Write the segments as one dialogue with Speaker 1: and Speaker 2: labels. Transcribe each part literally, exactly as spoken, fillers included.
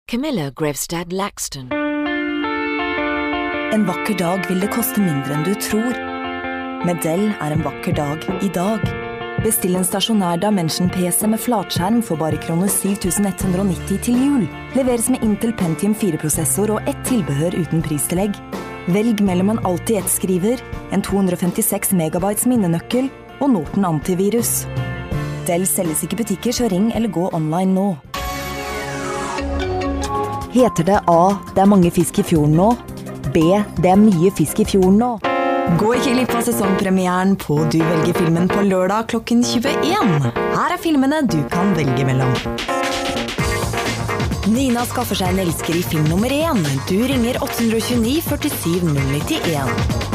Speaker 1: Camilla Grevstad Laxton.
Speaker 2: En vakker dag vil det koste mindre enn du tror. Med Dell er en vakker dag i dag. Bestill en stasjonær Dimension-P C med flatskjerm for bare kroner syv tusen ett hundre nitti til jul. Leveres med Intel Pentium fire-prosessor og ett tilbehør uten pristillegg. Velg mellom en Alti ett-skriver, en to hundre femtiseks megabytes minnenøkkel og Norton antivirus. Dell selges ikke butikker, så ring eller gå online nå. Heter det A, det er mange fisk i fjorden nå? B, det er mye fisk i fjorden nå? Gå ikke glipp av sesongpremieren på Du velger filmen på lørdag klokken tjueen. Her er filmene du kan velge mellom. Nina skaffer seg en elsker i film nummer én. Du ringer åtte to ni, førtisju, null nittien.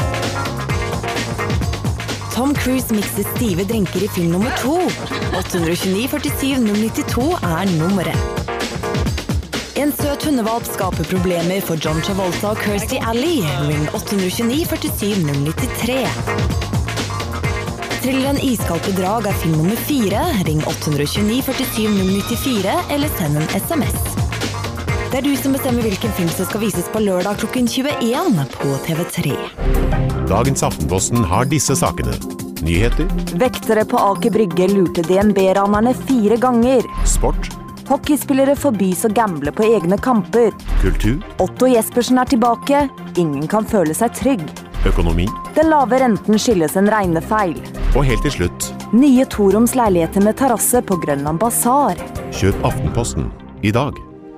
Speaker 2: Tom Cruise mikser stive drinker i film nummer to. åtte to ni, førtisju, null nittito er nummeret. En søt hundevalp skaper problemer for John Travolta og Kirstie Alley. Ring åtte to ni, førtisju, null nittitre. Thrilleren Iskaldt bedrag er film nummer fire. Ring åtte to ni, førtisju, null nittifire eller send en sms. Det er du som bestemmer hvilken film som skal vises på lørdag klokken tjueen på T V tre.
Speaker 3: Dagens Aftenposten har disse sakene. Nyheter.
Speaker 2: Vektere på Aker Brygge lurte D N B-ranerne fire ganger.
Speaker 3: Sport.
Speaker 2: Hockeyspillere forbys å gamble på egne kamper.
Speaker 3: Kultur.
Speaker 2: Otto Jespersen er tilbake. Ingen kan føle seg trygg.
Speaker 3: Økonomi.
Speaker 2: Den lave renten skyldes en regnefeil.
Speaker 3: Og helt til slutt.
Speaker 2: Nye toroms leiligheter med terrasse på Grønland Basar.
Speaker 3: Kjøp Aftenposten i dag.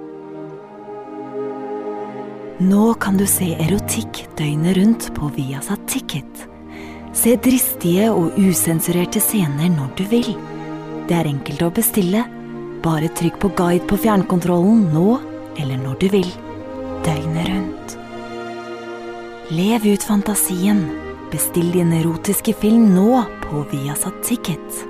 Speaker 2: Nå kan du se erotikk døgnet rundt på Viasat Ticket. Se dristige og usensurerte scener når du vil. Det er enkelt å bestille. Bare trykk på guide på fjernkontrollen nå eller når du vil. Døgnet rundt. Lev ut fantasien. Bestill din erotiske film nå på Viasat Ticket.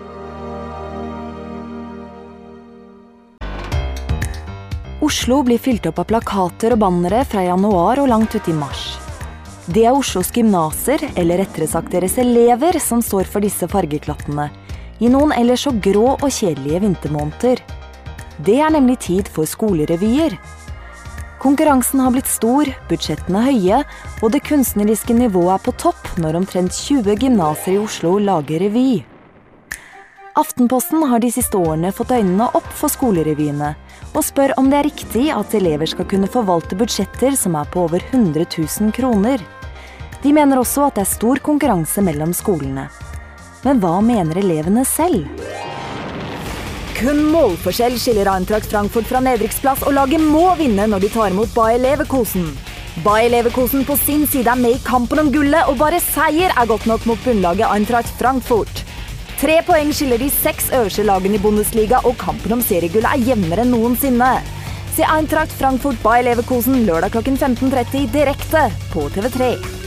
Speaker 2: Oslo blir fylt opp av plakater og bannere fra januar og langt ut i mars. Det er Oslos gymnaser, eller rettere sagt deres elever, som står for disse fargeklattene, i noen ellers så grå og kjedelige vintermåneder. Det er nemlig tid for skolerevyer. Konkurransen har blitt stor, budsjettene høye, og det kunstneriske nivået er på topp når omtrent tjue gymnaser i Oslo lager revy. Aftenposten har de siste årene fått øynene opp for skolerevyene, og spør om det er riktig at elever skal kunne forvalte budsjetter som er på over hundre tusen kroner. De mener også at det er stor konkurranse mellom skolene. Men hva mener elevene selv? Kun målforskjell skiller Eintracht Frankfurt fra nedrykksplass, og laget må vinne når de tar imot Bayer Leverkusen. Bayer Leverkusen på sin side er med i kampen om gullet, og bare seier er godt nok mot bunnlaget Eintracht Frankfurt. Tre poeng skiller de seks øverste lagene i Bundesliga, og kampen om seriegullet er jevnere enn noensinne. Se Eintracht Frankfurt Bayer Leverkusen lørdag klokken femten tretti direkte på T V tre.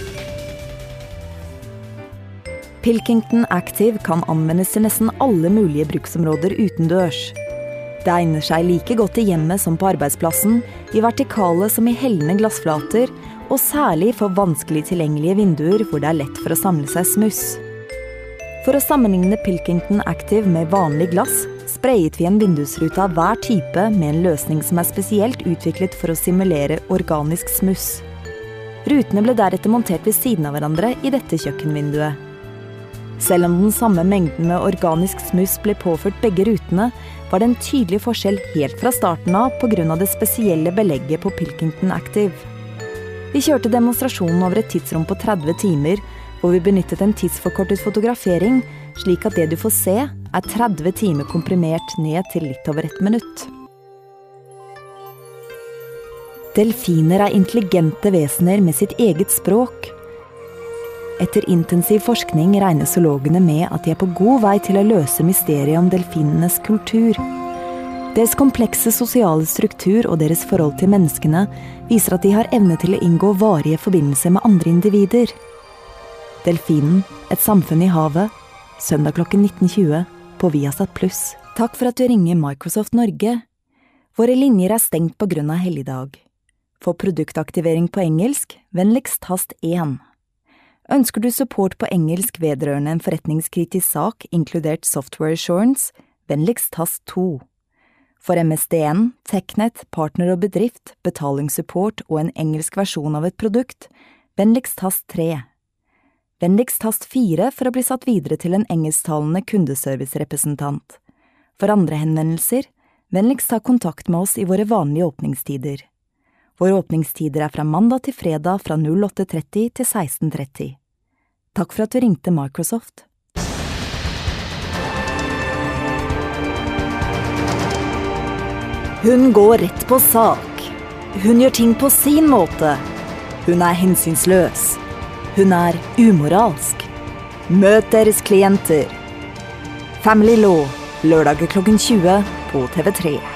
Speaker 2: Pilkington Active kan anvendes til nesten alle mulige bruksområder utendørs. Det egner seg like godt i hjemmet som på arbeidsplassen, i vertikale som i hellende glassflater, og særlig for vanskelig tilgjengelige vinduer hvor det er lett for å samle seg smuss. For å sammenligne Pilkington Active med vanlig glass, sprayet vi en vindusrute av hver type med en løsning som er spesielt utviklet for å simulere organisk smuss. Rutene ble deretter montert ved siden av hverandre i dette kjøkkenvinduet. Selv om den samme mengden med organisk smuss ble påført begge rutene, var det en tydelig forskjell helt fra starten av på grunn av det spesielle belegget på Pilkington Active. Vi kjørte demonstrasjonen over et tidsrom på tretti timer, hvor vi benyttet en tidsforkortet fotografering, slik at det du får se er tretti timer komprimert ned til litt over ett minutt. Delfiner er intelligente vesener med sitt eget språk. Etter intensiv forskning regner zoologene med at de er på god vei til å løse mysteriet om delfinenes kultur. Deres komplekse sosiale struktur og deres forhold til menneskene viser at de har evne til å inngå varige forbindelser med andre individer. Delfinen, et samfunn i havet, søndag klokken nitten tjue på Viasat Plus. Takk for at du ringer Microsoft Norge. Våre linjer er stengt på grunn av helligdag. For produktaktivering på engelsk, vennligst tast én. Ønsker du support på engelsk vedrørende en forretningskritisk sak, inkludert software assurance, vennligst tast to. For M S D N, TechNet, partner og bedrift, betalingssupport og en engelsk versjon av et produkt, vennligst tast tre. Vennligst tast fire for å bli satt videre til en engelsktalende kundeservicerepresentant. For andre henvendelser, vennligst ta kontakt med oss i våre vanlige åpningstider. Våre åpningstider er fra mandag til fredag fra åtte tretti til seksten tretti. Takk for at du ringte Microsoft. Hun går rett på sak. Hun gjør ting på sin måte. Hun er hensynsløs. Hun er umoralsk. Møt deres klienter. Family Law, lørdager klokken tjue på T V tre.